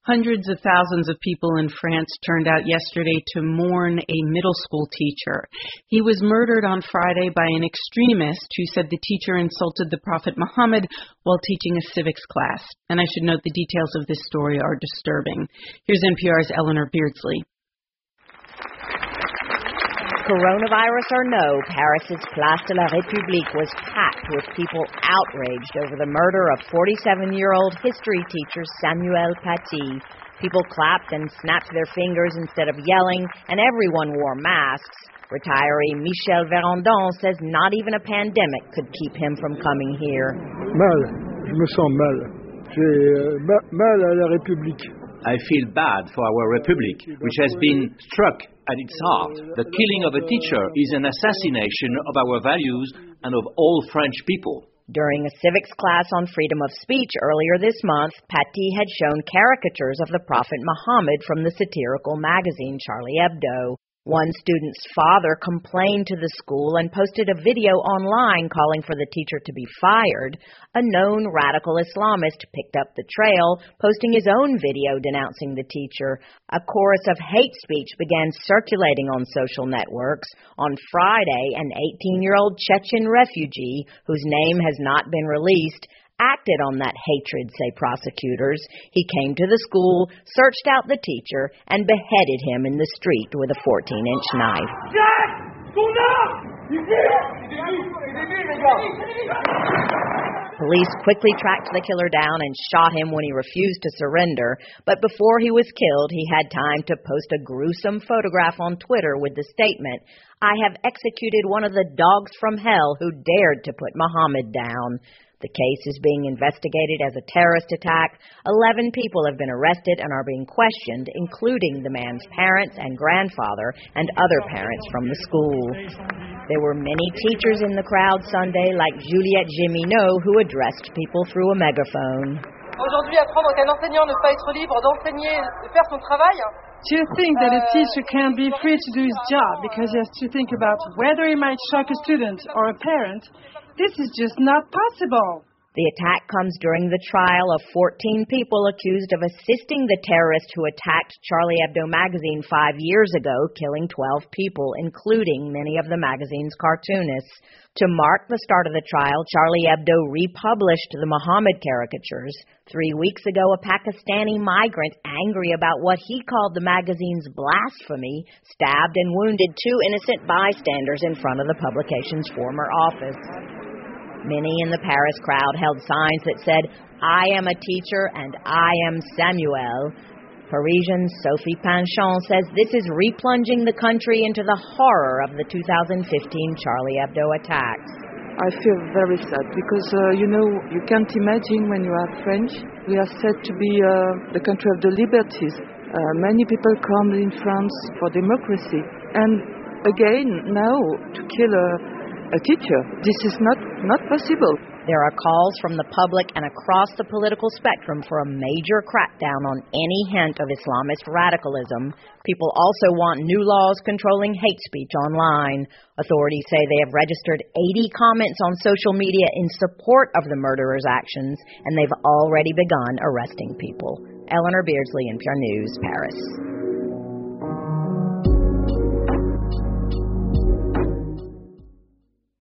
Hundreds of thousands of people in France turned out yesterday to mourn a middle school teacher. He was murdered on Friday by an extremist who said the teacher insulted the Prophet Muhammad while teaching a civics class. And I should note the details of this story are disturbing. Here's NPR's Eleanor Beardsley. Coronavirus or no, Paris's Place de la République was packed with people outraged over the murder of 47-year-old history teacher Samuel Paty. People clapped and snapped their fingers instead of yelling, and everyone wore masks. Retiree Michel Verandon says not even a pandemic could keep him from coming here. Mal, je me sens mal. J'ai mal à la République. I feel bad for our republic, which has been struck at its heart. The killing of a teacher is an assassination of our values and of all French people. During a civics class on freedom of speech earlier this month, Paty had shown caricatures of the Prophet Muhammad from the satirical magazine Charlie Hebdo. One student's father complained to the school and posted a video online calling for the teacher to be fired. A known radical Islamist picked up the trail, posting his own video denouncing the teacher. A chorus of hate speech began circulating on social networks. On Friday, an 18-year-old Chechen refugee, whose name has not been released, acted on that hatred, say prosecutors. He came to the school, searched out the teacher, and beheaded him in the street with a 14-inch knife. Police quickly tracked the killer down and shot him when he refused to surrender. But before he was killed, he had time to post a gruesome photograph on Twitter with the statement, "I have executed one of the dogs from hell who dared to put Muhammad down." The case is being investigated as a terrorist attack. 11 people have been arrested and are being questioned, including the man's parents and grandfather and other parents from the school. There were many teachers in the crowd Sunday, like Juliette Gémineau, who addressed people through a megaphone. Aujourd'hui, apprendre qu'un enseignant ne pas être libre d'enseigner, de faire son travail. To think that a teacher can't be free to do his job because he has to think about whether he might shock a student or a parent, this is just not possible. The attack comes during the trial of 14 people accused of assisting the terrorist who attacked Charlie Hebdo magazine 5 years ago, killing 12 people, including many of the magazine's cartoonists. To mark the start of the trial, Charlie Hebdo republished the Muhammad caricatures. 3 weeks ago, a Pakistani migrant, angry about what he called the magazine's blasphemy, stabbed and wounded 2 innocent bystanders in front of the publication's former office. Many in the Paris crowd held signs that said, "I am a teacher and I am Samuel." Parisian Sophie Panchon says this is replunging the country into the horror of the 2015 Charlie Hebdo attacks. I feel very sad because, you can't imagine when you are French. We are said to be the country of the liberties. Many people come in France for democracy. And again, now, to kill a teacher, this is not possible. There are calls from the public and across the political spectrum for a major crackdown on any hint of Islamist radicalism. People also want new laws controlling hate speech online. Authorities say they have registered 80 comments on social media in support of the murderer's actions, and they've already begun arresting people. Eleanor Beardsley, NPR News, Paris.